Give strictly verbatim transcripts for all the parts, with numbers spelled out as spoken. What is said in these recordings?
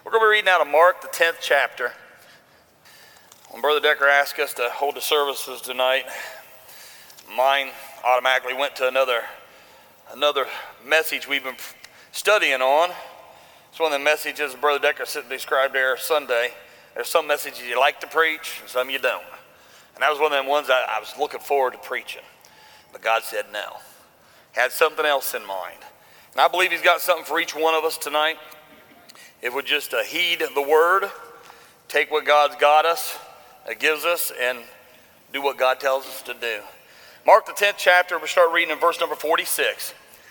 We're going to be reading out of Mark, the tenth chapter. When Brother Decker asked us to hold the services tonight, mine automatically went to another, another message we've been studying on. It's one of the messages Brother Decker described there Sunday. There's some messages you like to preach, and some you don't. And that was one of them ones I, I was looking forward to preaching. But God said no. He had something else in mind. And I believe he's got something for each one of us tonight. If we just uh, heed the word, take what God's got us, uh, gives us, and do what God tells us to do. Mark the tenth chapter, we'll start reading in verse number forty-six.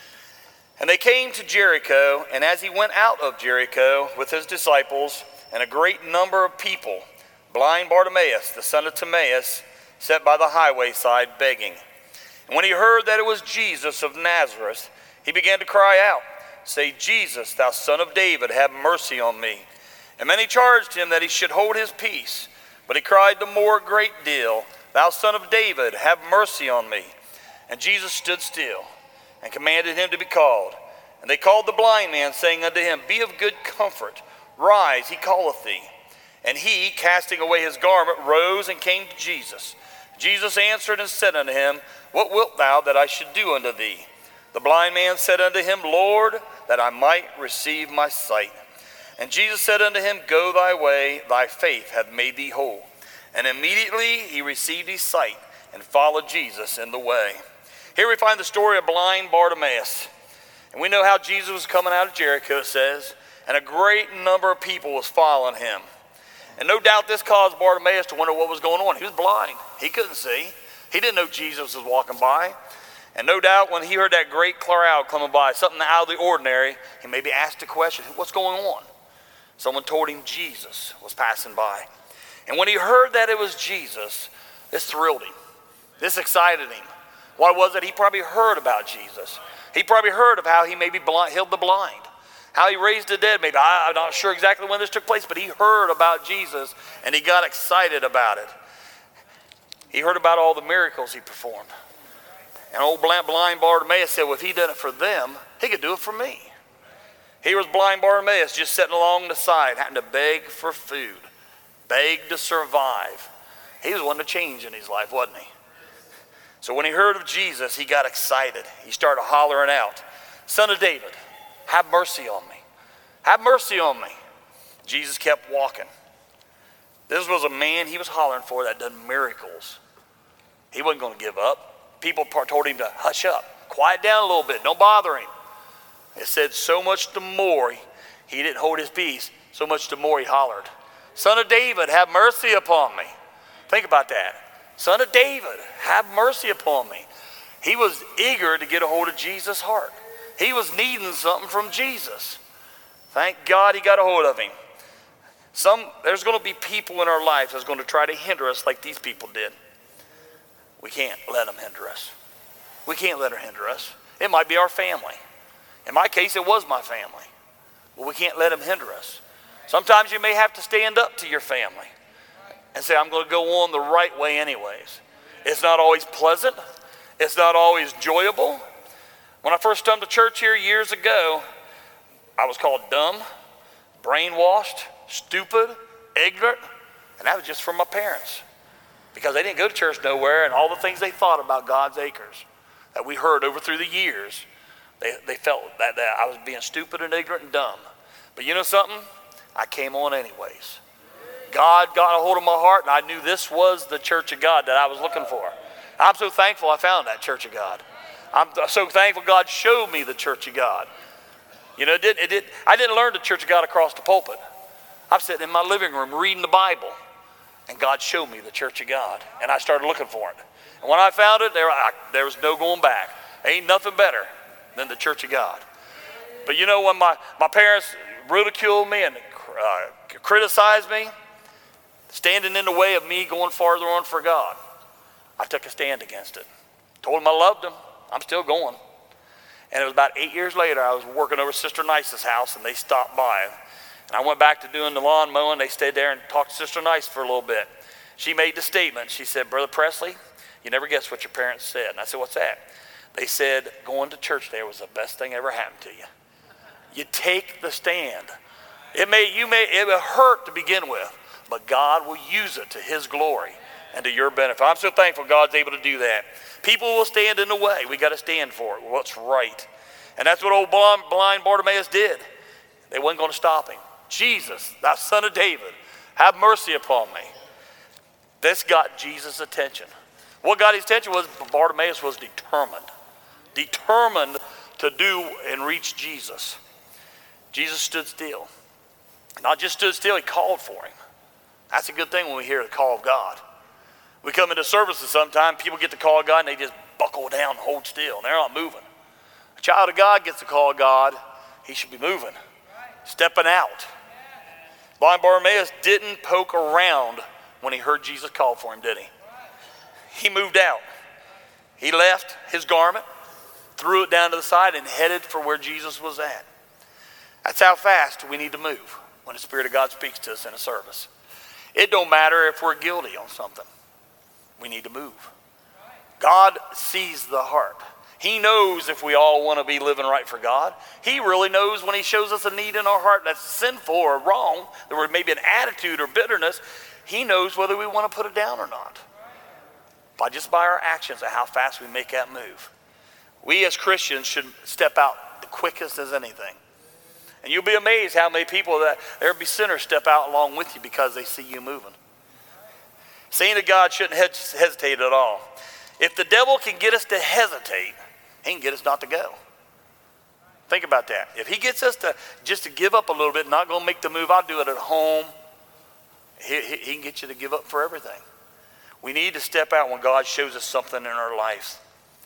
And they came to Jericho, and as he went out of Jericho with his disciples and a great number of people, blind Bartimaeus, the son of Timaeus, sat by the highway side begging. And when he heard that it was Jesus of Nazareth, he began to cry out, say, Jesus, thou son of David, have mercy on me. And many charged him that he should hold his peace. But he cried the more great deal, thou son of David, have mercy on me. And Jesus stood still and commanded him to be called. And they called the blind man, saying unto him, be of good comfort, rise, he calleth thee. And he, casting away his garment, rose and came to Jesus. Jesus answered and said unto him, what wilt thou that I should do unto thee? The blind man said unto him, Lord, that I might receive my sight. And Jesus said unto him, go thy way, thy faith hath made thee whole. And immediately he received his sight and followed Jesus in the way. Here we find the story of blind Bartimaeus. And we know how Jesus was coming out of Jericho, it says, and a great number of people was following him. And no doubt this caused Bartimaeus to wonder what was going on. He was blind. He couldn't see. He didn't know Jesus was walking by. And no doubt when he heard that great crowd coming by, something out of the ordinary, he maybe asked a question, what's going on? Someone told him Jesus was passing by. And when he heard that it was Jesus, this thrilled him. This excited him. Why was it? He probably heard about Jesus. He probably heard of how he maybe blind, healed the blind, how he raised the dead. Maybe I, I'm not sure exactly when this took place, but he heard about Jesus and he got excited about it. He heard about all the miracles he performed. And old blind Bartimaeus said, well, if he done it for them, he could do it for me. Here was blind Bartimaeus just sitting along the side, having to beg for food, beg to survive. He was wanting to change in his life, wasn't he? So when he heard of Jesus, he got excited. He started hollering out, Son of David, have mercy on me. Have mercy on me. Jesus kept walking. This was a man he was hollering for that done miracles. He wasn't going to give up. People told him to hush up, quiet down a little bit, don't bother him. It said so much the more he, he didn't hold his peace, so much the more he hollered, Son of David, have mercy upon me. Think about that. Son of David, have mercy upon me. He was eager to get a hold of Jesus' heart. He was needing something from Jesus. Thank God he got a hold of him. Some, there's going to be people in our lives that's going to try to hinder us like these people did. We can't let them hinder us. We can't let her hinder us. It might be our family. In my case, it was my family. But we can't let them hinder us. Sometimes you may have to stand up to your family and say, I'm going to go on the right way anyways. It's not always pleasant. It's not always enjoyable. When I first come to church here years ago, I was called dumb, brainwashed, stupid, ignorant, and that was just from my parents. Because they didn't go to church nowhere, and all the things they thought about God's acres that we heard over through the years, they, they felt that, that I was being stupid and ignorant and dumb. But you know something? I came on anyways. God got a hold of my heart, and I knew this was the church of God that I was looking for. I'm so thankful I found that church of God. I'm so thankful God showed me the church of God. You know, it did, it did, I didn't learn the church of God across the pulpit. I'm sitting in my living room reading the Bible. And God showed me the church of God. And I started looking for it. And when I found it, there, I, there was no going back. Ain't nothing better than the church of God. But you know, when my, my parents ridiculed me and uh, criticized me, standing in the way of me going farther on for God, I took a stand against it. Told them I loved them. I'm still going. And it was about eight years later, I was working over Sister Nice's house, and they stopped by. And I went back to doing the lawn mowing. They stayed there and talked to Sister Nice for a little bit. She made the statement. She said, Brother Presley, you never guess what your parents said. And I said, what's that? They said, going to church there was the best thing ever happened to you. You take the stand. It may, you may, it will hurt to begin with, but God will use it to his glory and to your benefit. I'm so thankful God's able to do that. People will stand in the way. We got to stand for it, what's right. And that's what old blind, blind Bartimaeus did. They weren't going to stop him. Jesus, thou son of David, have mercy upon me. This got Jesus' attention. What got his attention was Bartimaeus was determined. Determined to do and reach Jesus. Jesus stood still. Not just stood still, he called for him. That's a good thing when we hear the call of God. We come into services sometimes, people get the call of God and they just buckle down and hold still. And they're not moving. A child of God gets the call of God, he should be moving, stepping out. Blind Bartimaeus didn't poke around when he heard Jesus call for him, did he? He moved out. He left his garment, threw it down to the side, and headed for where Jesus was at. That's how fast we need to move when the Spirit of God speaks to us in a service. It don't matter if we're guilty on something. We need to move. God sees the heart. He knows if we all want to be living right for God. He really knows when he shows us a need in our heart that's sinful or wrong, there were maybe an attitude or bitterness, he knows whether we want to put it down or not. By just by our actions and how fast we make that move. We as Christians should step out the quickest as anything. And you'll be amazed how many people that there'll be sinners step out along with you because they see you moving. Saying to God shouldn't hesitate at all. If the devil can get us to hesitate, he can get us not to go. Think about that. If he gets us to just to give up a little bit, not going to make the move, I'll do it at home. He, he, he can get you to give up for everything. We need to step out when God shows us something in our lives.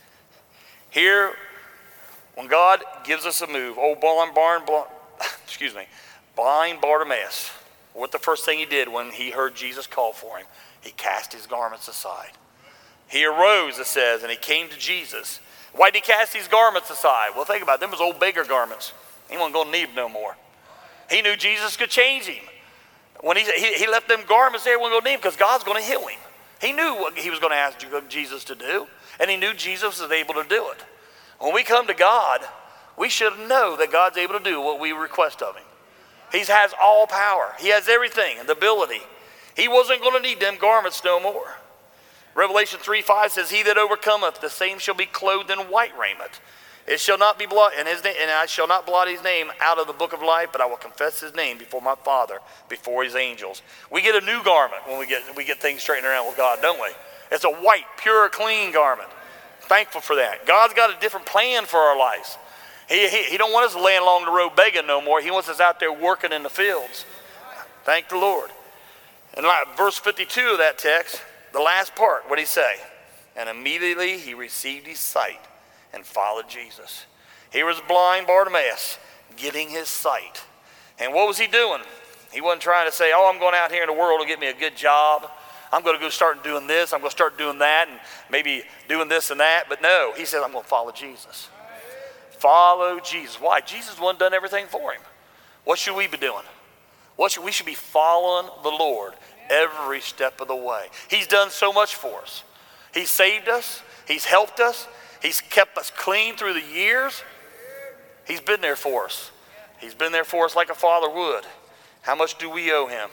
Here, when God gives us a move, old blind, barn, blind, excuse me, blind Bartimaeus, what the first thing he did when he heard Jesus call for him? He cast his garments aside. He arose, it says, and he came to Jesus. Why did he cast these garments aside? Well, think about it. Them was old beggar garments. He wasn't going to need them no more. He knew Jesus could change him. When he, he, he left them garments there, he wasn't going to need them because God's going to heal him. He knew what he was going to ask Jesus to do, and he knew Jesus was able to do it. When we come to God, we should know that God's able to do what we request of him. He has all power. He has everything and the ability. He wasn't going to need them garments no more. Revelation three five says, he that overcometh, the same shall be clothed in white raiment. It shall not be blot, and, his name, and I shall not blot his name out of the book of life, but I will confess his name before my Father, before his angels. We get a new garment when we get we get things straightened around with God, don't we? It's a white, pure, clean garment. Thankful for that. God's got a different plan for our lives. He, he, he don't want us laying along the road begging no more. He wants us out there working in the fields. Thank the Lord. And like verse fifty-two of that text, the last part, what did he say? And immediately he received his sight and followed Jesus. Here was blind Bartimaeus getting his sight. And what was he doing? He wasn't trying to say, oh, I'm going out here in the world to get me a good job. I'm going to go start doing this. I'm going to start doing that and maybe doing this and that. But no, he said, I'm going to follow Jesus. Follow Jesus. Why? Jesus the one done everything for him. What should we be doing? What should, we should be following the Lord every step of the way. He's done so much for us. He's saved us. He's helped us. He's kept us clean through the years. He's been there for us. He's been there for us like a father would. How much do we owe him?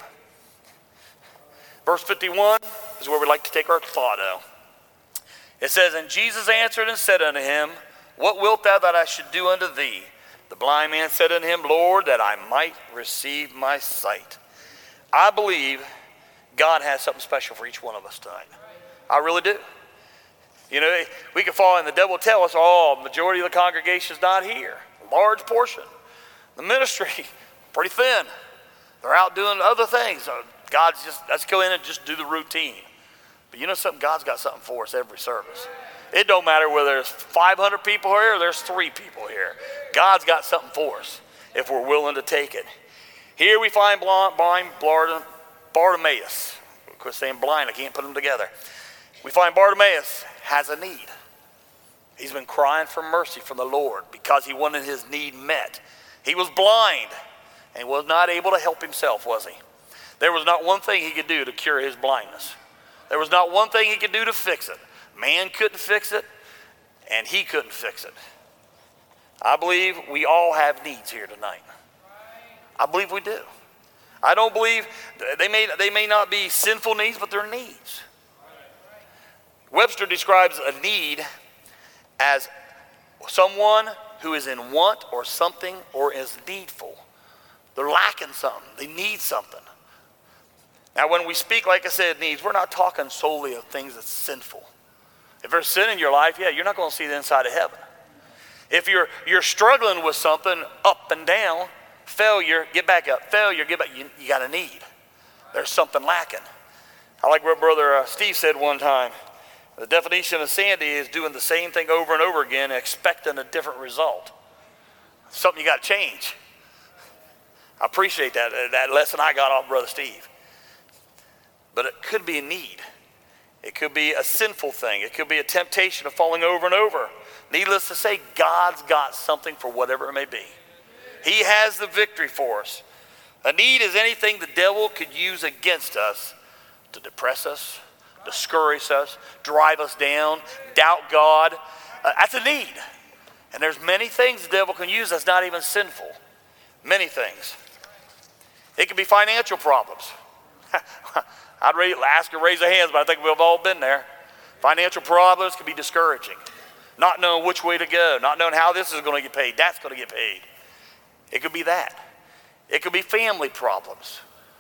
Verse fifty-one is where we like to take our thought out. It says, and Jesus answered and said unto him, what wilt thou that I should do unto thee? The blind man said unto him, Lord, that I might receive my sight. I believe God has something special for each one of us tonight. I really do. You know, we could fall in, the devil tell us, oh, the majority of the congregation is not here. A large portion. The ministry, pretty thin. They're out doing other things. So God's just, let's go in and just do the routine. But you know something? God's got something for us every service. It don't matter whether there's five hundred people here or there's three people here. God's got something for us if we're willing to take it. Here we find blind, blind Bartimaeus. Of course, saying blind, I can't put them together. We find Bartimaeus has a need. He's been crying for mercy from the Lord because he wanted his need met. He was blind and was not able to help himself, was he? There was not one thing he could do to cure his blindness. There was not one thing he could do to fix it. Man couldn't fix it, and he couldn't fix it. I believe we all have needs here tonight. I believe we do. I don't believe, they may, they may not be sinful needs, but they're needs. Webster describes a need as someone who is in want or something or is needful. They're lacking something. They need something. Now, when we speak, like I said, needs, we're not talking solely of things that's sinful. If there's sin in your life, yeah, you're not going to see the inside of heaven. If you're you're struggling with something up and down, failure, get back up. Failure, get back. You, you got a need. There's something lacking. I like what Brother uh, Steve said one time. The definition of sanity is doing the same thing over and over again, expecting a different result. Something you got to change. I appreciate that, that lesson I got off Brother Steve. But it could be a need. It could be a sinful thing. It could be a temptation of falling over and over. Needless to say, God's got something for whatever it may be. He has the victory for us. A need is anything the devil could use against us to depress us, discourage us, drive us down, doubt God. Uh, that's a need. And there's many things the devil can use that's not even sinful. Many things. It could be financial problems. I'd ask you to raise your hands, but I think we've all been there. Financial problems can be discouraging. Not knowing which way to go, not knowing how this is going to get paid, that's going to get paid. It could be that. It could be family problems.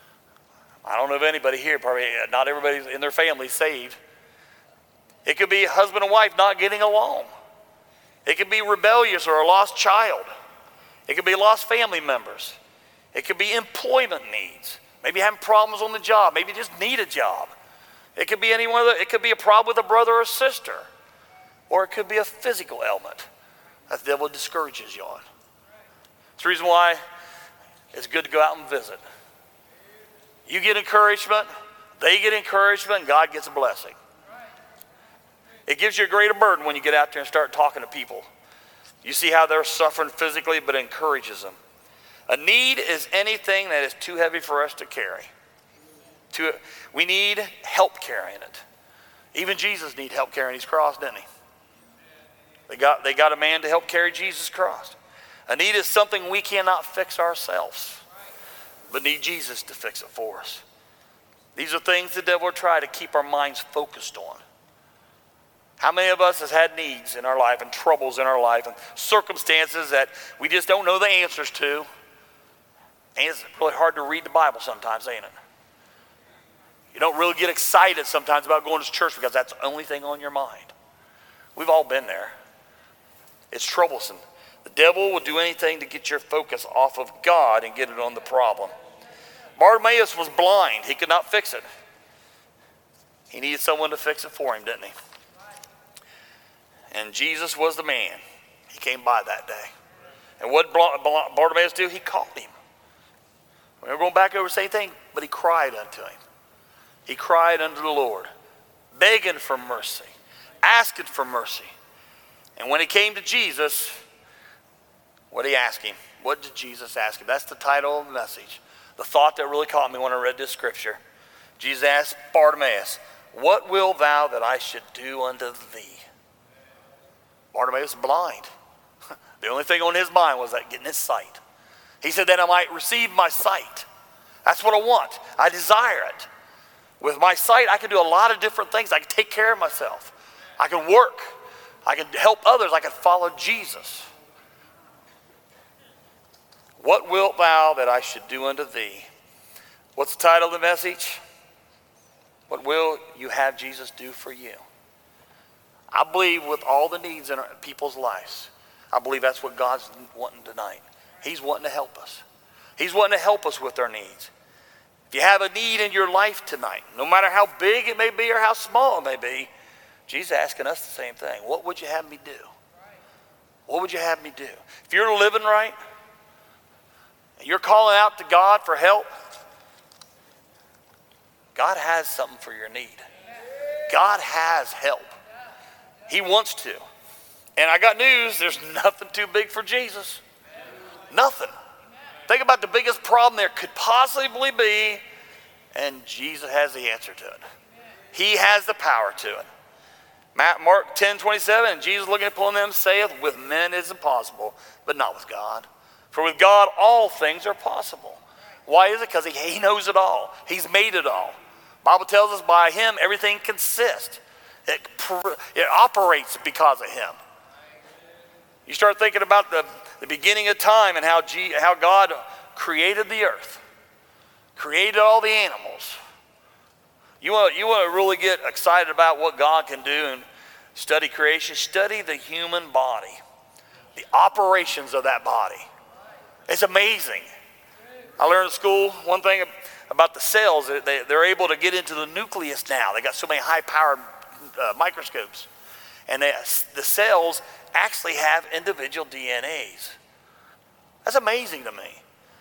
I don't know of anybody here, probably not everybody in their family saved. It could be husband and wife not getting along. It could be rebellious or a lost child. It could be lost family members. It could be employment needs. Maybe having problems on the job. Maybe you just need a job. It could be any one of the, it could be a problem with a brother or sister. Or it could be a physical ailment that the devil discourages you on. It's the reason why it's good to go out and visit. You get encouragement, they get encouragement, and God gets a blessing. It gives you a greater burden when you get out there and start talking to people. You see how they're suffering physically, but it encourages them. A need is anything that is too heavy for us to carry. To, we need help carrying it. Even Jesus needed help carrying his cross, didn't he? They got, they got a man to help carry Jesus' cross. A need is something we cannot fix ourselves, but need Jesus to fix it for us. These are things the devil will try to keep our minds focused on. How many of us has had needs in our life and troubles in our life and circumstances that we just don't know the answers to? And it's really hard to read the Bible sometimes, ain't it? You don't really get excited sometimes about going to church because that's the only thing on your mind. We've all been there. It's troublesome. The devil will do anything to get your focus off of God and get it on the problem. Bartimaeus was blind. He could not fix it. He needed someone to fix it for him, didn't he? And Jesus was the man. He came by that day. And what did Bartimaeus do? He called him. We're going back over the same thing, but he cried unto him. He cried unto the Lord, begging for mercy, asking for mercy. And when he came to Jesus, what did he ask him? What did Jesus ask him? That's the title of the message. The thought that really caught me when I read this scripture. Jesus asked Bartimaeus, what wilt thou that I should do unto thee? Bartimaeus was blind. The only thing on his mind was that getting his sight. He said that I might receive my sight. That's what I want. I desire it. With my sight, I can do a lot of different things. I can take care of myself. I can work. I can help others. I can follow Jesus. What wilt thou that I should do unto thee? What's the title of the message? What will you have Jesus do for you? I believe with all the needs in our, people's lives, I believe that's what God's wanting tonight. He's wanting to help us. He's wanting to help us with our needs. If you have a need in your life tonight, no matter how big it may be or how small it may be, Jesus is asking us the same thing. What would you have me do? What would you have me do? If you're living right, and you're calling out to God for help, God has something for your need. God has help. He wants to. And I got news, there's nothing too big for Jesus. Nothing. Think about the biggest problem there could possibly be, and Jesus has the answer to it. He has the power to it. Mark ten twenty-seven, and Jesus looking upon them saith, with men it is impossible, but not with God. For with God, all things are possible. Why is it? Because he, he knows it all. He's made it all. The Bible tells us by him, everything consists. It, it operates because of him. You start thinking about the, the beginning of time and how, G, how God created the earth, created all the animals. You want, you want to really get excited about what God can do and study creation? Study the human body, the operations of that body. It's amazing. I learned in school one thing about the cells. They, they're able to get into the nucleus now. They got so many high-powered uh, microscopes. And they, the cells actually have individual D N As. That's amazing to me.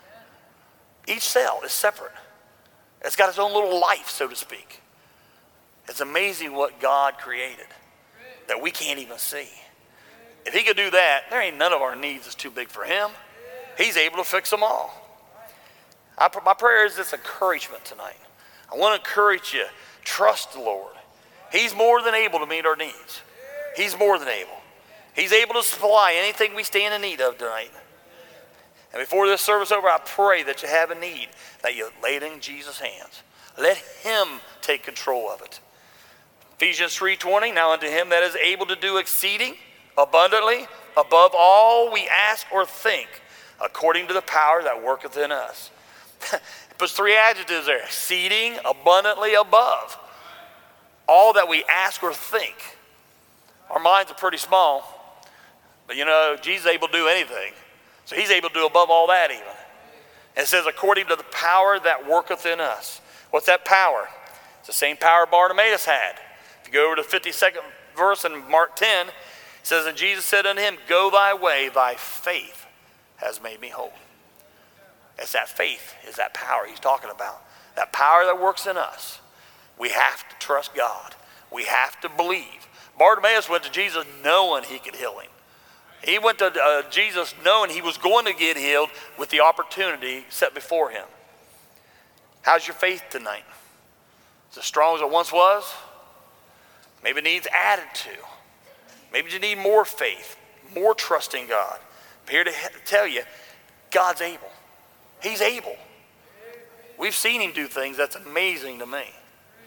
Each cell is separate. It's got its own little life, so to speak. It's amazing what God created that we can't even see. If he could do that, there ain't none of our needs is too big for him. He's able to fix them all. I, my prayer is this encouragement tonight. I want to encourage you, trust the Lord. He's more than able to meet our needs. He's more than able. He's able to supply anything we stand in need of tonight. And before this service is over, I pray that you have a need, that you lay it in Jesus' hands. Let him take control of it. Ephesians three twenty, now unto him that is able to do exceeding abundantly above all we ask or think, according to the power that worketh in us. It puts three adjectives there: exceeding, abundantly, above. All that we ask or think. Our minds are pretty small, but you know, Jesus is able to do anything. So he's able to do above all that even. And it says, according to the power that worketh in us. What's that power? It's the same power Bartimaeus had. If you go over to the fifty-second verse in Mark ten, it says, and Jesus said unto him, go thy way, thy faith has made me whole. It's that faith, is that power he's talking about. That power that works in us. We have to trust God. We have to believe. Bartimaeus went to Jesus knowing he could heal him. He went to uh, Jesus knowing he was going to get healed with the opportunity set before him. How's your faith tonight? Is it as strong as it once was? Maybe it needs added to. Maybe you need more faith, more trust in God. I'm here to tell you, God's able. He's able. We've seen him do things that's amazing to me.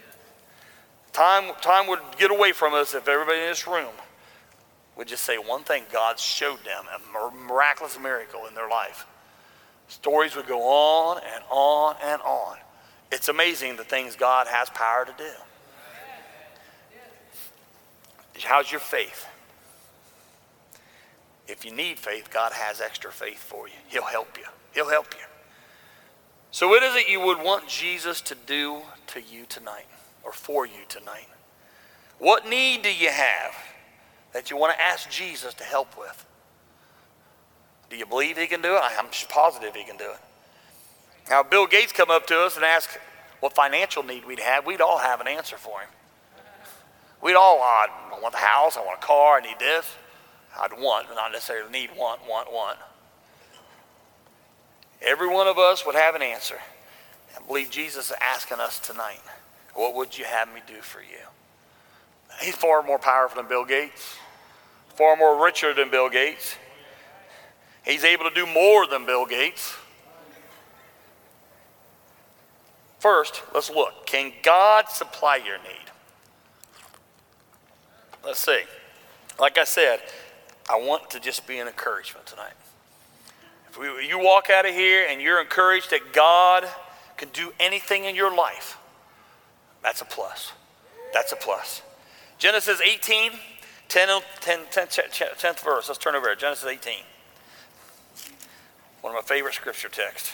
Time, time would get away from us if everybody in this room would just say one thing God showed them, a miraculous miracle in their life. Stories would go on and on and on. It's amazing the things God has power to do. How's your faith? If you need faith, God has extra faith for you. He'll help you. He'll help you. So what is it you would want Jesus to do to you tonight or for you tonight? What need do you have that you want to ask Jesus to help with? Do you believe he can do it? I'm positive he can do it. Now, Bill Gates come up to us and ask what financial need we'd have. We'd all have an answer for him. We'd all, I want the house, I want a car, I need this. I'd want, but not necessarily need, want, want, want. Every one of us would have an answer. I believe Jesus is asking us tonight, what would you have me do for you? He's far more powerful than Bill Gates, far more richer than Bill Gates. He's able to do more than Bill Gates. First, let's look. Can God supply your need? Let's see. Like I said, I want to just be an encouragement tonight. If we, you walk out of here and you're encouraged that God can do anything in your life, that's a plus. That's a plus. Genesis eighteen, ten, ten, ten, tenth verse. Let's turn over there. Genesis eighteen. One of my favorite scripture texts.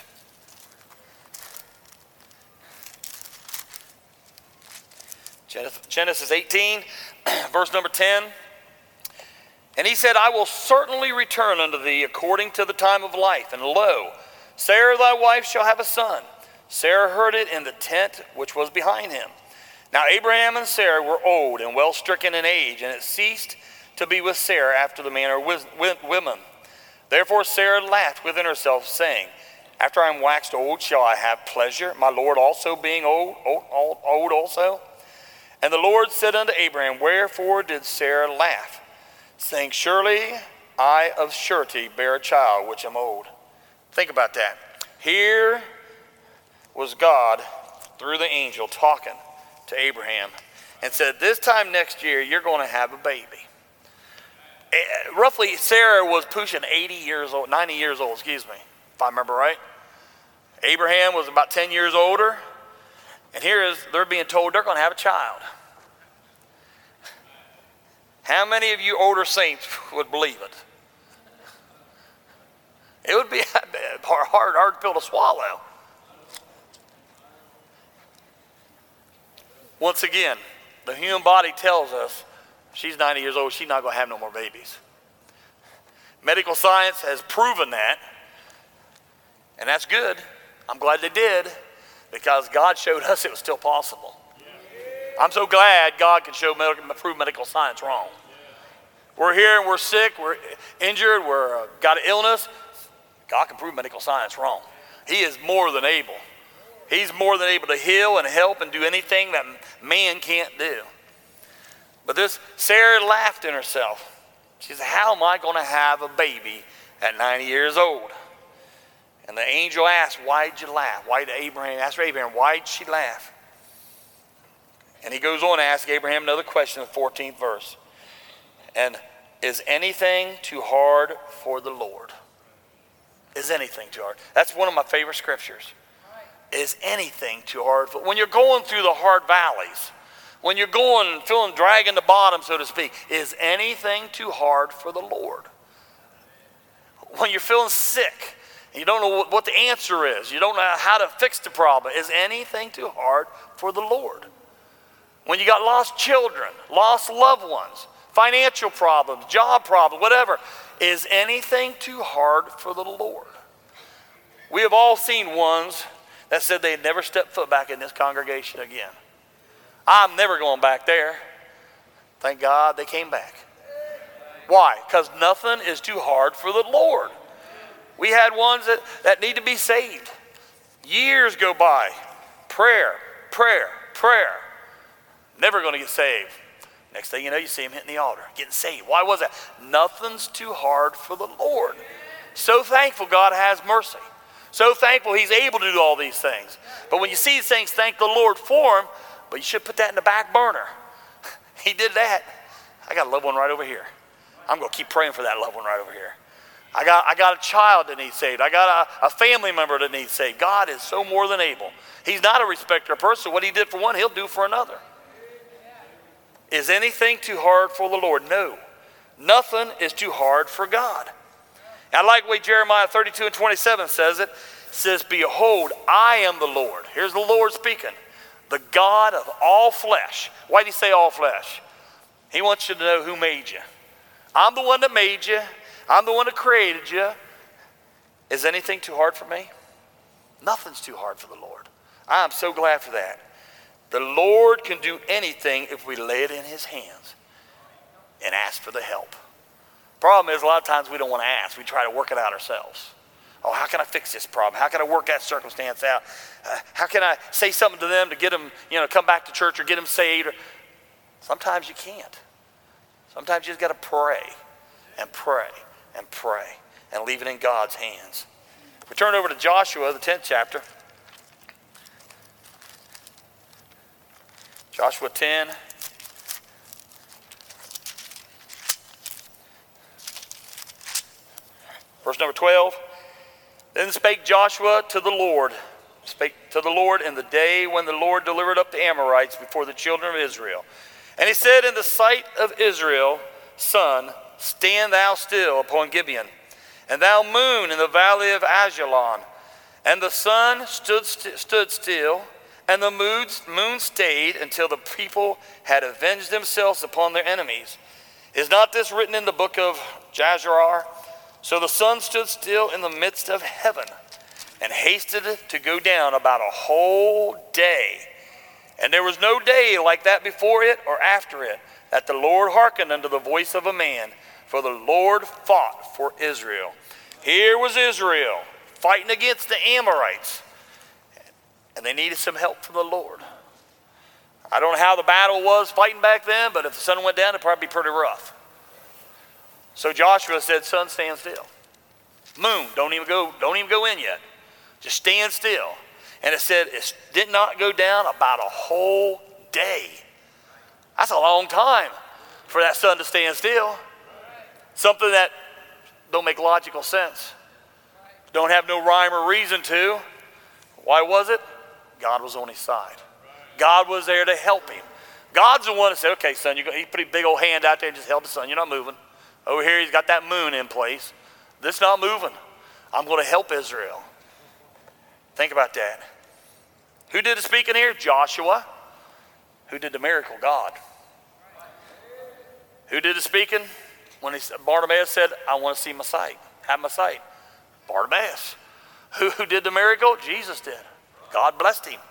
Genesis eighteen, verse number ten. And he said, I will certainly return unto thee according to the time of life. And lo, Sarah thy wife shall have a son. Sarah heard it in the tent which was behind him. Now Abraham and Sarah were old and well stricken in age, and it ceased to be with Sarah after the manner of women. Therefore Sarah laughed within herself, saying, after I am waxed old, shall I have pleasure, my Lord also being old, old, old, old also? And the Lord said unto Abraham, wherefore did Sarah laugh, saying, surely I of surety bear a child which am old. Think about that. Here was God through the angel talking to Abraham and said, this time next year, you're going to have a baby. Uh, roughly, Sarah was pushing eighty years old, ninety years old, excuse me, if I remember right. Abraham was about ten years older. And here is, they're being told they're going to have a child. How many of you older saints would believe it? It would be hard, hard, hard pill to swallow. Once again, the human body tells us she's ninety years old, she's not going to have no more babies. Medical science has proven that, and that's good. I'm glad they did, because God showed us it was still possible. I'm so glad God can show prove medical science wrong. We're here and we're sick, we're injured, we're uh, got an illness. God can prove medical science wrong. He is more than able. He's more than able to heal and help and do anything that man can't do. But this, Sarah laughed in herself. She said, how am I going to have a baby at ninety years old? And the angel asked, why did you laugh? Why did Abraham, asked Abraham, why did she laugh? And he goes on to ask Abraham another question in the fourteenth verse. And is anything too hard for the Lord? Is anything too hard? That's one of my favorite scriptures. Is anything too hard for, when you're going through the hard valleys, when you're going, feeling dragging the bottom, so to speak, is anything too hard for the Lord? When you're feeling sick, you don't know what the answer is. You don't know how to fix the problem. Is anything too hard for the Lord? When you got lost children, lost loved ones, financial problems, job problems, whatever. Is anything too hard for the Lord? We have all seen ones that said they'd never step foot back in this congregation again. I'm never going back there. Thank God they came back. Why? Because nothing is too hard for the Lord. We had ones that, that need to be saved. Years go by. Prayer, prayer, prayer. Never going to get saved. Next thing you know, you see him hitting the altar, getting saved. Why was that? Nothing's too hard for the Lord. So thankful God has mercy. So thankful he's able to do all these things. But when you see these things, thank the Lord for them. But you should put that in the back burner. He did that. I got a loved one right over here. I'm going to keep praying for that loved one right over here. I got, I got a child that needs saved. I got a, a family member that needs saved. God is so more than able. He's not a respecter of person. What he did for one, he'll do for another. Is anything too hard for the Lord? No. Nothing is too hard for God. And I like the way Jeremiah thirty-two and twenty-seven says it. It says, behold, I am the Lord. Here's the Lord speaking. The God of all flesh. Why did he say all flesh? He wants you to know who made you. I'm the one that made you. I'm the one that created you. Is anything too hard for me? Nothing's too hard for the Lord. I'm so glad for that. The Lord can do anything if we lay it in his hands and ask for the help. Problem is, a lot of times we don't want to ask. We try to work it out ourselves. Oh, how can I fix this problem? How can I work that circumstance out? Uh, how can I say something to them to get them, you know, come back to church or get them saved? Or, sometimes you can't. Sometimes you just got to pray and pray and pray and leave it in God's hands. We turn over to Joshua, the tenth chapter. Joshua ten. Verse number twelve. Then spake Joshua to the Lord, spake to the Lord in the day when the Lord delivered up the Amorites before the children of Israel. And he said, in the sight of Israel, sun, stand thou still upon Gibeon, and thou moon in the valley of Ajalon. And the sun stood, st- stood still, and the moon, moon stayed until the people had avenged themselves upon their enemies. Is not this written in the book of Jasher? So the sun stood still in the midst of heaven and hasted to go down about a whole day. And there was no day like that before it or after it, that the Lord hearkened unto the voice of a man, for the Lord fought for Israel. Here was Israel fighting against the Amorites, and they needed some help from the Lord. I don't know how the battle was fighting back then, but if the sun went down, it'd probably be pretty rough. So Joshua said, sun, stand still. Moon, don't even go, don't even go in yet. Just stand still. And it said it did not go down about a whole day. That's a long time for that sun to stand still. Something that don't make logical sense. Don't have no rhyme or reason to. Why was it? God was on his side. God was there to help him. God's the one that said, okay, son, you go, he put a big old hand out there and just held the sun. You're not moving. Over here, he's got that moon in place. This not moving. I'm going to help Israel. Think about that. Who did the speaking here? Joshua. Who did the miracle? God. Who did the speaking? When he, Bartimaeus said, I want to see my sight. Have my sight. Bartimaeus. Who, who did the miracle? Jesus did. God blessed him.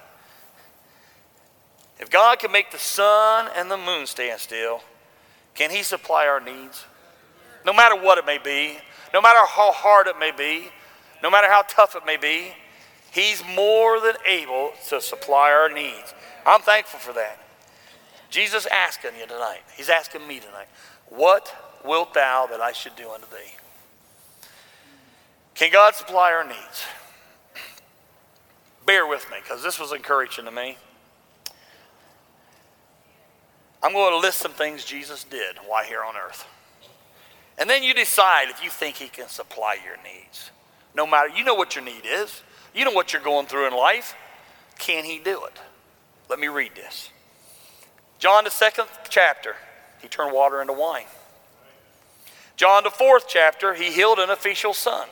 If God can make the sun and the moon stand still, can he supply our needs? No matter what it may be, no matter how hard it may be, no matter how tough it may be, he's more than able to supply our needs. I'm thankful for that. Jesus asking you tonight, he's asking me tonight, what wilt thou that I should do unto thee? Can God supply our needs? Bear with me, because this was encouraging to me. I'm going to list some things Jesus did while here on earth. And then you decide if you think he can supply your needs. No matter, you know what your need is. You know what you're going through in life. Can he do it? Let me read this. John the second chapter, he turned water into wine. John the fourth chapter, he healed an official's son.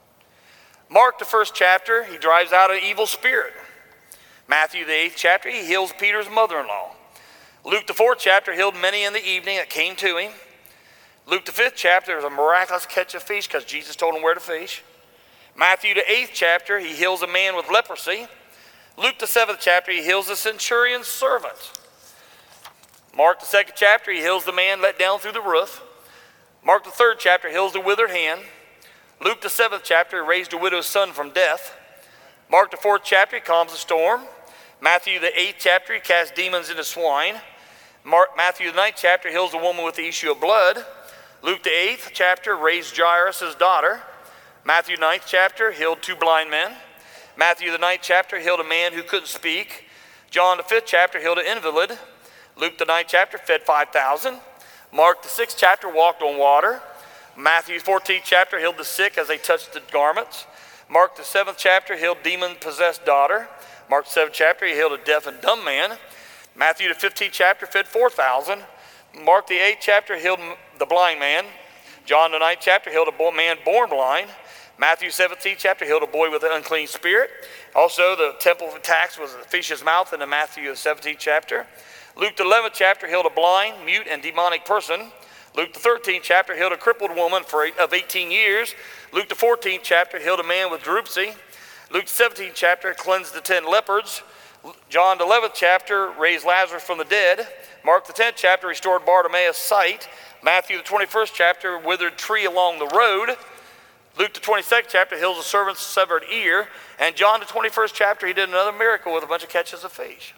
Mark the first chapter, he drives out an evil spirit. Matthew the eighth chapter, he heals Peter's mother-in-law. Luke the fourth chapter healed many in the evening that came to him. Luke the fifth chapter, there's a miraculous catch of fish because Jesus told him where to fish. Matthew the eighth chapter, he heals a man with leprosy. Luke the seventh chapter, he heals the centurion's servant. Mark the second chapter, he heals the man let down through the roof. Mark the third chapter, heals the withered hand. Luke the seventh chapter, raised a widow's son from death. Mark the fourth chapter, he calms the storm. Matthew the eighth chapter, he casts demons into swine. Mark, Matthew the ninth chapter, heals a woman with the issue of blood. Luke the eighth chapter, raised Jairus' daughter. Matthew the ninth chapter, healed two blind men. Matthew the ninth chapter, healed a man who couldn't speak. John the fifth chapter, healed an invalid. Luke the ninth chapter, fed five thousand. Mark the sixth chapter, walked on water. Matthew the fourteenth chapter, healed the sick as they touched the garments. Mark the seventh chapter, healed demon-possessed daughter. Mark the seventh chapter, he healed a deaf and dumb man. Matthew the fifteenth chapter, fed four thousand. Mark the eighth chapter, healed the blind man. John the ninth chapter, healed a man born blind. Matthew seventeenth chapter, healed a boy with an unclean spirit. Also, the temple of tax was the fish's mouth in the Matthew seventeenth chapter. Luke the eleventh chapter, healed a blind, mute, and demonic person. Luke the thirteenth chapter, healed a crippled woman for eight, of eighteen years. Luke the fourteenth chapter, healed a man with dropsy. Luke the seventeenth chapter, cleansed the ten lepers. John the eleventh chapter, raised Lazarus from the dead. Mark the tenth chapter, restored Bartimaeus' sight. Matthew the twenty-first chapter, withered tree along the road. Luke the twenty-second chapter, heals a servant's severed ear. And John the twenty-first chapter, he did another miracle with a bunch of catches of fish.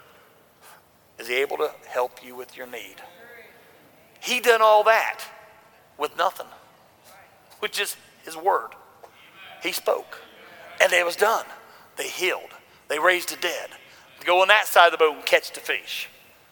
Is he able to help you with your need? He done all that with nothing, with just his word. He spoke, and it was done. They healed. They raised the dead. Go on that side of the boat and catch the fish.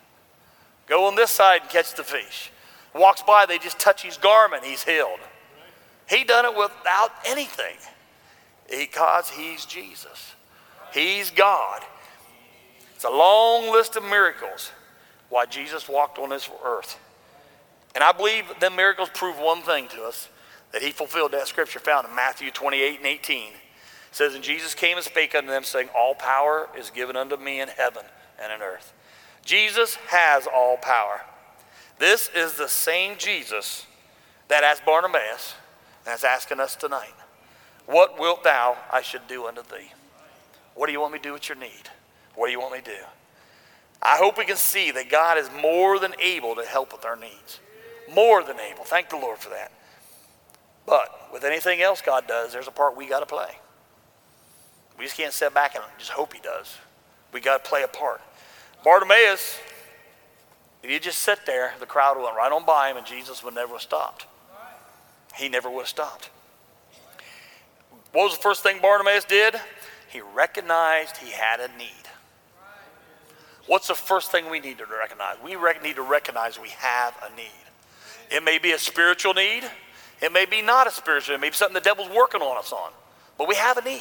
Go on this side and catch the fish. Walks by, they just touch his garment, he's healed. He done it without anything because he's Jesus. He's God. It's a long list of miracles why Jesus walked on this earth. And I believe them miracles prove one thing to us, that he fulfilled that scripture found in Matthew twenty-eight and eighteen. It says, and Jesus came and spake unto them, saying, all power is given unto me in heaven and in earth. Jesus has all power. This is the same Jesus that asked Bartimaeus and is asking us tonight. What wilt thou I should do unto thee? What do you want me to do with your need? What do you want me to do? I hope we can see that God is more than able to help with our needs. More than able. Thank the Lord for that. But with anything else God does, there's a part we got to play. We just can't sit back and just hope he does. We got to play a part. Bartimaeus, if you just sit there, the crowd went right on by him and Jesus would never have stopped. He never would have stopped. What was the first thing Bartimaeus did? He recognized he had a need. What's the first thing we need to recognize? We need to recognize we have a need. It may be a spiritual need. It may be not a spiritual need. It may be something the devil's working on us on. But we have a need.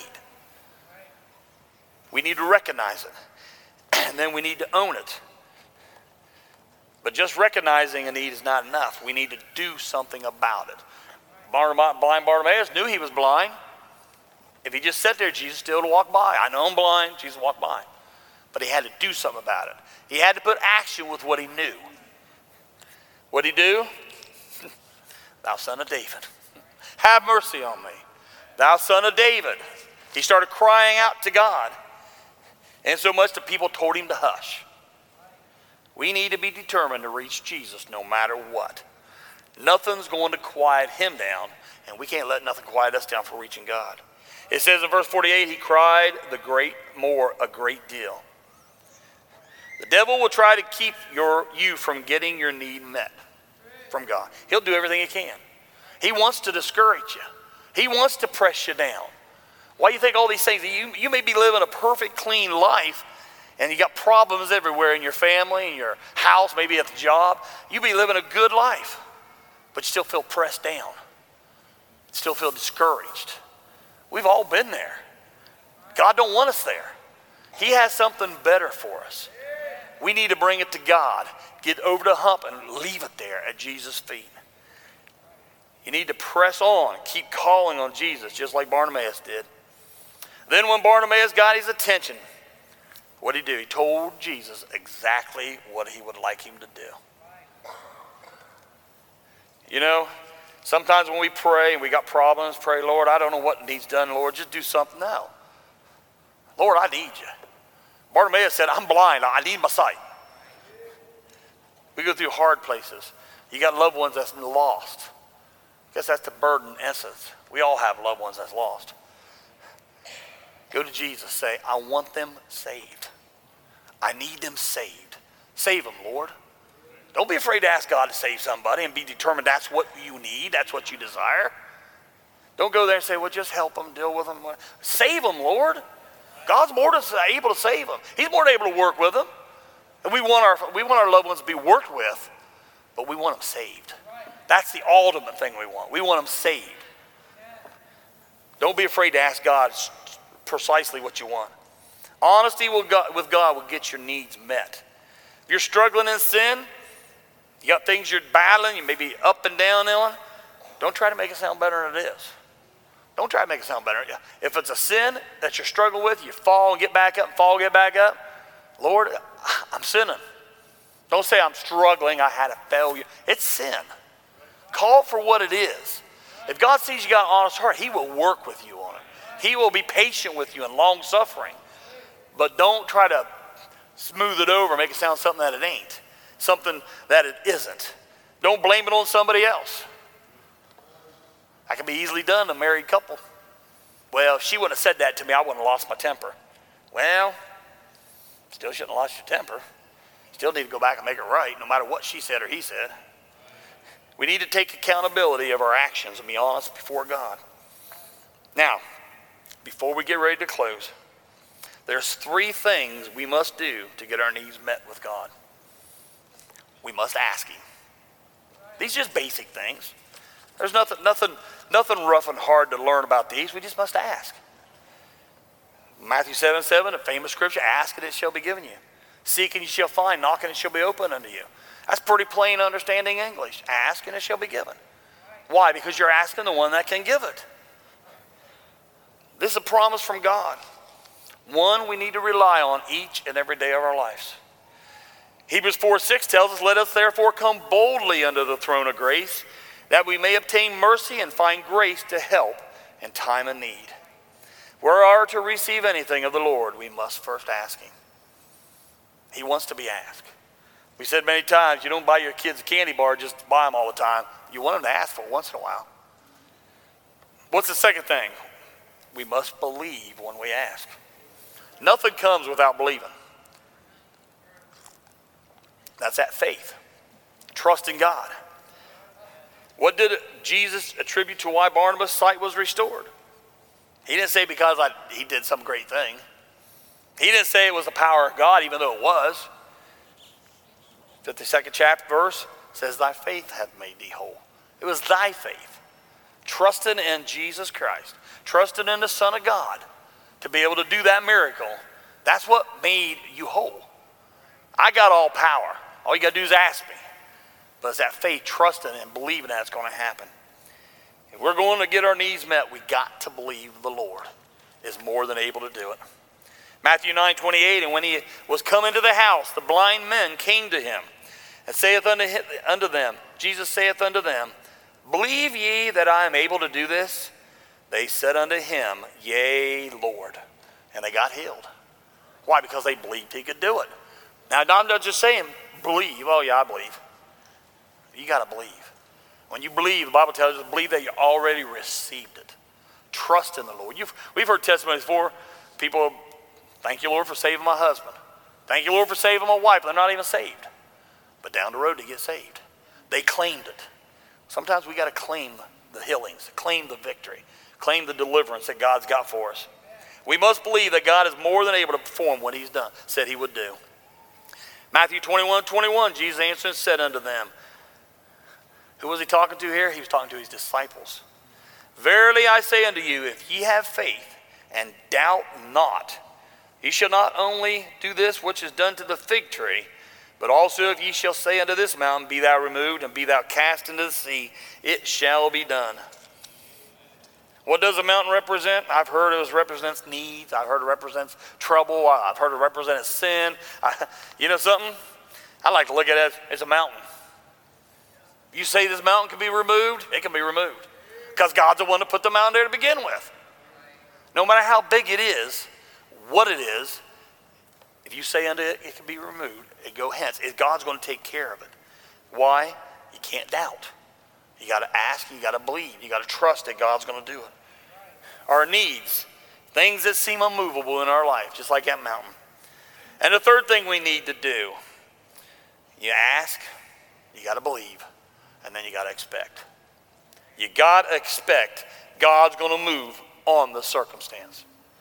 We need to recognize it. And then we need to own it. But just recognizing a need is not enough. We need to do something about it. Blind Bartimaeus knew he was blind. If he just sat there, Jesus still would walk by. I know I'm blind. Jesus walked by. But he had to do something about it. He had to put action with what he knew. What did he do? Thou son of David, have mercy on me. Thou son of David. He started crying out to God. And so much that people told him to hush. We need to be determined to reach Jesus no matter what. Nothing's going to quiet him down, and we can't let nothing quiet us down for reaching God. It says in verse forty-eight, he cried the great more a great deal. The devil will try to keep your, you from getting your need met from God. He'll do everything he can. He wants to discourage you. He wants to press you down. Why do you think all these things? You, you may be living a perfect, clean life, and you got problems everywhere in your family, in your house, maybe at the job. You be living a good life, but you still feel pressed down. Still feel discouraged. We've all been there. God don't want us there. He has something better for us. We need to bring it to God. Get over the hump and leave it there at Jesus' feet. You need to press on. Keep calling on Jesus, just like Bartimaeus did. Then when Bartimaeus got his attention, what did he do? He told Jesus exactly what he would like him to do. You know, sometimes when we pray and we got problems, pray, Lord, I don't know what needs done, Lord, just do something now. Lord, I need you. Bartimaeus said, I'm blind, I need my sight. We go through hard places. You got loved ones that's lost. I guess that's the burden essence. We all have loved ones that's lost. Go to Jesus, say, I want them saved. I need them saved. Save them, Lord. Don't be afraid to ask God to save somebody and be determined that's what you need, that's what you desire. Don't go there and say, well, just help them, deal with them. Save them, Lord. God's more than able to save them. He's more than able to work with them. And we want our, we want our loved ones to be worked with, but we want them saved. That's the ultimate thing we want. We want them saved. Don't be afraid to ask God precisely what you want. Honesty with God, with God will get your needs met. If you're struggling in sin, you got things you're battling, you may be up and down on, don't try to make it sound better than it is. Don't try to make it sound better. If it's a sin that you're struggling with, you fall and get back up, and fall and get back up. Lord, I'm sinning. Don't say I'm struggling, I had a failure. It's sin. Call it for what it is. If God sees you got an honest heart, he will work with you on it. He will be patient with you and long suffering. But don't try to smooth it over, make it sound something that it ain't. Something that it isn't. Don't blame it on somebody else. That can be easily done to a married couple. Well, if she wouldn't have said that to me, I wouldn't have lost my temper. Well, still shouldn't have lost your temper. Still need to go back and make it right, no matter what she said or he said. We need to take accountability of our actions and be honest before God. Now, before we get ready to close, there's three things we must do to get our needs met with God. We must ask him. These are just basic things. There's nothing, nothing, nothing rough and hard to learn about these. We just must ask. Matthew seven seven, a famous scripture, ask and it shall be given you. Seek and you shall find, knock and it shall be opened unto you. That's pretty plain understanding English. Ask and it shall be given. Why? Because you're asking the one that can give it. This is a promise from God. One we need to rely on each and every day of our lives. Hebrews four six tells us, let us therefore come boldly under the throne of grace, that we may obtain mercy and find grace to help in time of need. Where we are to receive anything of the Lord, we must first ask him. He wants to be asked. We said many times, you don't buy your kids a candy bar just to buy them all the time. You want them to ask for it once in a while. What's the second thing? We must believe when we ask. Nothing comes without believing. That's that faith. Trust in God. What did Jesus attribute to why Barnabas' sight was restored? He didn't say because I, he did some great thing. He didn't say it was the power of God, even though it was. fifty-second chapter verse says, thy faith hath made thee whole. It was thy faith. Trusting in Jesus Christ. Trusting in the Son of God to be able to do that miracle. That's what made you whole. I got all power. All you got to do is ask me. But it's that faith, trusting and believing that's going to happen. If we're going to get our needs met, we got to believe the Lord is more than able to do it. Matthew nine twenty-eight, and when he was come into the house, the blind men came to him, and saith unto, him, unto them, Jesus saith unto them, believe ye that I am able to do this? They said unto him, yea, Lord. And they got healed. Why? Because they believed he could do it. Now, I'm not just saying believe. Oh, yeah, I believe. You got to believe. When you believe, the Bible tells us, believe that you already received it. Trust in the Lord. You've, we've heard testimonies before. People, thank you, Lord, for saving my husband. Thank you, Lord, for saving my wife. They're not even saved. But down the road, they get saved. They claimed it. Sometimes we got to claim the healings, claim the victory, claim the deliverance that God's got for us. We must believe that God is more than able to perform what he's done, said he would do. Matthew twenty-one twenty-one, Jesus answered and said unto them, who was he talking to here? He was talking to his disciples. Verily I say unto you, if ye have faith and doubt not, ye shall not only do this which is done to the fig tree, but also if ye shall say unto this mountain, be thou removed, and be thou cast into the sea, it shall be done. What does a mountain represent? I've heard it represents needs. I've heard it represents trouble. I've heard it represents sin. I, you know something? I like to look at it as, as a mountain. You say this mountain can be removed, it can be removed. Because God's the one that put the mountain there to begin with. No matter how big it is, what it is, if you say unto it, it can be removed, it go hence. God's going to take care of it. Why? You can't doubt. You got to ask, you got to believe, you got to trust that God's going to do it. Our needs, things that seem unmovable in our life, just like that mountain. And the third thing we need to do, you ask, you got to believe, and then you got to expect. You got to expect God's going to move on the circumstance.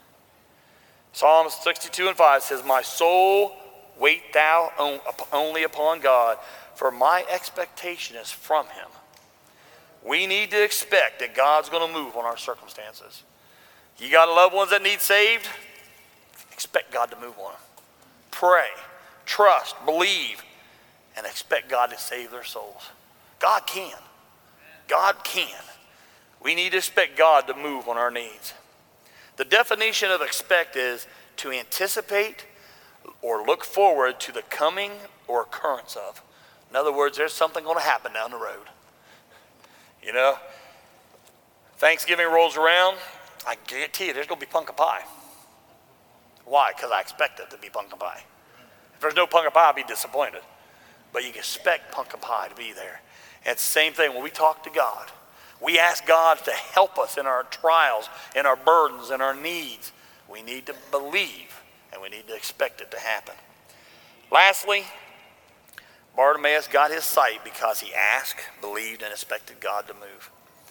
Psalm sixty-two and five says, my soul, wait thou only upon God, for my expectation is from him. We need to expect that God's going to move on our circumstances. You got loved ones that need saved? Expect God to move on them. Pray, trust, believe, and expect God to save their souls. God can. God can. We need to expect God to move on our needs. The definition of expect is to anticipate or look forward to the coming or occurrence of. In other words, there's something going to happen down the road. You know, Thanksgiving rolls around, I guarantee you there's going to be pumpkin pie. Why? Because I expect it to be pumpkin pie. If there's no pumpkin pie, I'll be disappointed. But you can expect pumpkin pie to be there. And it's the same thing when we talk to God. We ask God to help us in our trials, in our burdens, in our needs. We need to believe, and we need to expect it to happen. Lastly, Bartimaeus got his sight because he asked, believed, and expected God to move.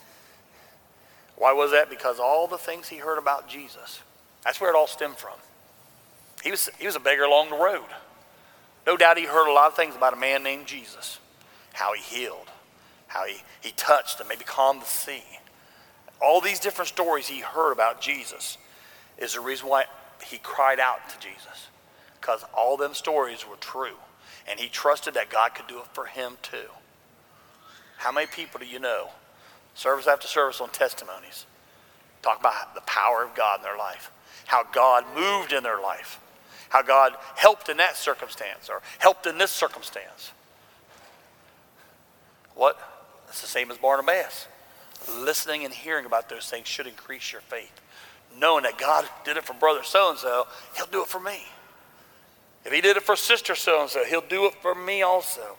Why was that? Because all the things he heard about Jesus, that's where it all stemmed from. He was, he was a beggar along the road. No doubt he heard a lot of things about a man named Jesus. How he healed, how he, he touched and maybe calmed the sea. All these different stories he heard about Jesus is the reason why he cried out to Jesus. Because all them stories were true. And he trusted that God could do it for him too. How many people do you know, service after service on testimonies, talk about the power of God in their life, how God moved in their life, how God helped in that circumstance or helped in this circumstance. What? It's the same as Bartimaeus. Listening and hearing about those things should increase your faith. Knowing that God did it for brother so-and-so, he'll do it for me. If he did it for sister so-and-so, he'll do it for me also.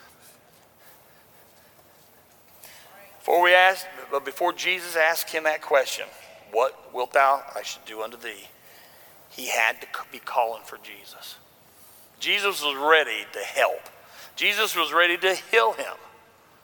Before we ask, but before Jesus asked him that question, what wilt thou I should do unto thee? He had to be calling for Jesus. Jesus was ready to help. Jesus was ready to heal him.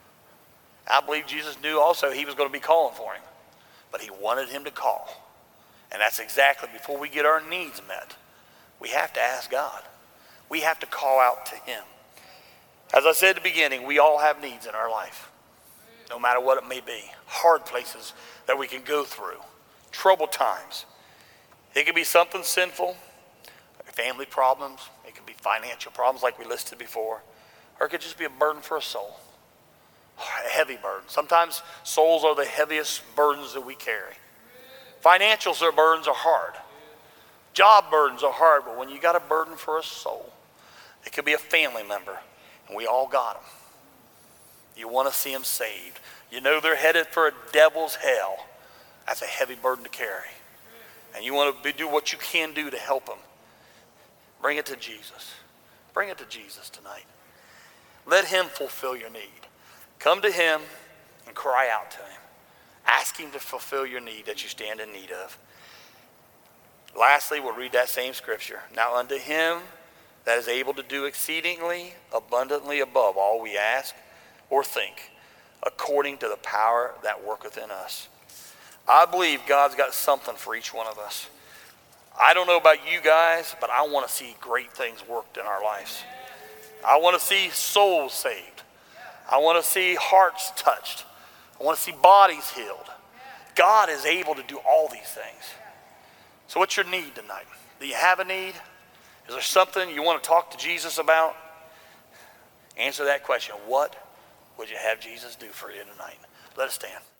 I believe Jesus knew also he was going to be calling for him. But he wanted him to call. And that's exactly, before we get our needs met, we have to ask God. We have to call out to him. As I said at the beginning, we all have needs in our life, no matter what it may be. Hard places that we can go through, troubled times. It could be something sinful, family problems. It could be financial problems like we listed before. Or it could just be a burden for a soul, a heavy burden. Sometimes souls are the heaviest burdens that we carry. Financial burdens are hard. Job burdens are hard, but when you got a burden for a soul, it could be a family member, and we all got them. You want to see them saved. You know they're headed for a devil's hell. That's a heavy burden to carry. And you want to be, do what you can do to help them. Bring it to Jesus. Bring it to Jesus tonight. Let him fulfill your need. Come to him and cry out to him. Ask him to fulfill your need that you stand in need of. Lastly, we'll read that same scripture. Now unto him that is able to do exceedingly abundantly above all we ask or think, according to the power that worketh in us. I believe God's got something for each one of us. I don't know about you guys, but I want to see great things worked in our lives. I want to see souls saved. I want to see hearts touched. I want to see bodies healed. God is able to do all these things. So what's your need tonight? Do you have a need? Is there something you want to talk to Jesus about? Answer that question. What would you have Jesus do for you tonight? Let us stand.